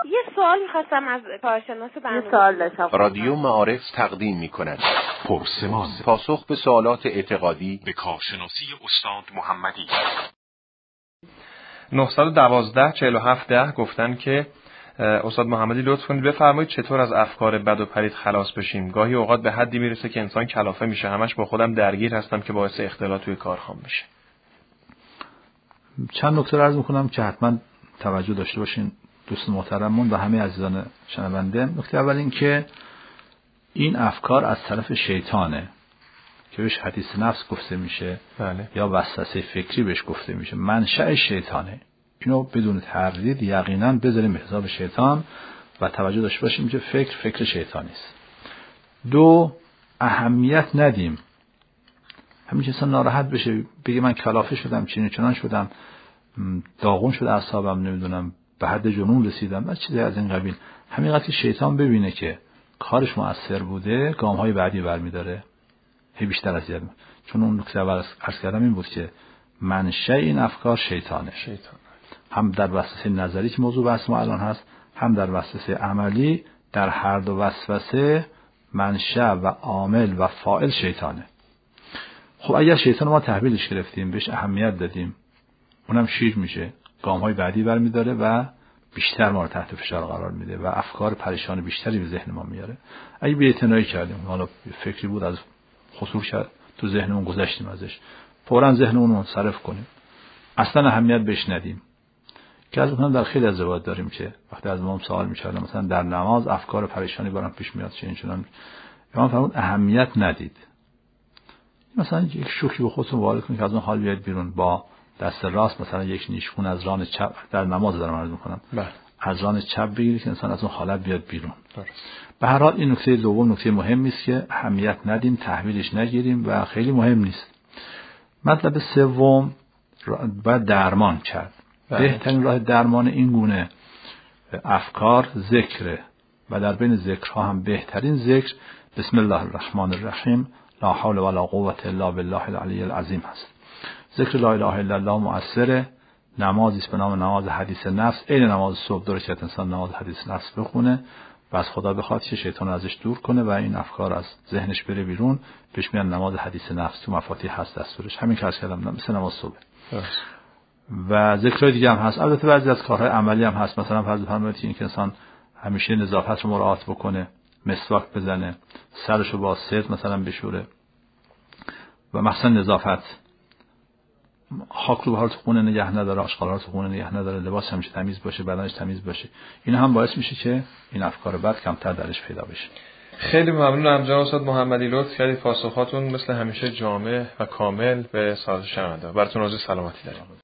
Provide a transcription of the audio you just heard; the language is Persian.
یه سوال می‌خواستم از کارشناس برنامه. یه سوال داشتم. رادیو معارف تقدیم می‌کند پرسمان، پاسخ به سوالات اعتقادی به کارشناسی استاد محمدی. 912 47 10 گفتن که استاد محمدی لطف کنید بفرمایید چطور از افکار بد و پلید خلاص بشیم؟ گاهی اوقات به حدی میرسه که انسان کلافه میشه، همش با خودم درگیر هستم که باعث اختلال توی کارهام میشه. چند نکته عرض میکنم که حتما توجه داشته باشین دوست محترمون و همه عزیزان شنونده. نکته اول این که این افکار از طرف شیطانه که بهش حدیث نفس گفته میشه. بله. یا وسوسه فکری بهش گفته میشه. منشأ شیطانه. اینو بدون تردید یقینا بذاریم به حساب شیطان و توجه داشته باشیم که فکر شیطانی است. دو، اهمیت ندیم. همین که انسان ناراحت بشه بگه من کلافه شدم، چین چنان شدم، داغون شده اعصابم، نمیدونم به حد جنون رسیدم، و چیزی از این قبیل. همین قضیه شیطان ببینه که کارش مؤثر بوده، گام‌های بعدی برمی‌داره، هی بیشتر اذیت می‌کنه. چون اون نکته اول عرض کردم این بود که منشأ این افکار شیطانه. هم در وسوسه نظری که موضوع بحث ما الان هست، هم در وسوسه عملی. در هر دو وسوسه منشأ و عامل و فاعل شیطانه. خب اگر شیطان ما تحویلش گرفتیم، بهش اهمیت دادیم، اونم شیر میشه، گام‌های بعدی برمی‌داره و بیشتر ما رو تحت فشار قرار میده و افکار پریشان بیشتری به ذهن ما میاره. اگه بی‌اعتنایی کردیم، حالا فکری بود از خطور شد تو ذهنمون گذشتیم ازش، فوراً ذهنمون رو منصرف کنیم، اصلا اهمیت بهش ندیم. که از اونم در خیلی از روایات داریم که وقتی از ما سوال می‌کردن مثلا در نماز افکار پریشانی برام پیش میاد چنین امام فرمود اهمیت ندید. مثلا یک شوخی به خودتون وارد کنید که از اون حال بیاید بیرون، با دست راست مثلا یک نیشخون از ران چپ، در نماز دارم عرض می‌کنم، از ران چپ بگیرید که انسان از اون حالت بیاد بیرون. به هر حال این نکته دوم نکته مهمی است که اهمیت ندیم، تحویلش نگیریم و خیلی مهم نیست. مطلب سوم باید درمان کرد. بهترین راه درمان این گونه افکار ذکره و در بین ذکرها هم بهترین ذکر بسم الله الرحمن الرحیم لا حول ولا قوة الا بالله العلی العظیم هست. ذکر لا اله الا الله مؤثره. نمازی است به نام نماز حدیث نفس، عین نماز صبح داره که انسان نماز حدیث نفس بخونه و از خدا بخواد که شیطان ازش دور کنه و این افکار از ذهنش بره بیرون. بهش میگن نماز حدیث نفس، تو مفاتیح هست دستورش، همین که عرض کردم مثل نماز صبح. و ذکرهای دیگه هم هست. البته بعضی از کارهای عملی هم هست، مثلا فرض بفرمایید که انسان همیشه نظافت رو مراعات بکنه، مسواک بزنه، سرش رو با سرت مثلا بشوره و مثلا نظافت، خاک رو به حال تو خونه نگه نداره، آشغالا رو تو خونه نگه نداره، لباس همیشه تمیز باشه، بدنش تمیز باشه. این هم باعث میشه که این افکار بد کمتر درش پیدا بشه. خیلی ممنونم جناب استاد محمدی، لطف کردید، پاسخاتون مثل همیشه جامع و کامل به سوالات شنونده. براتون آرزوی سلامتی دارم.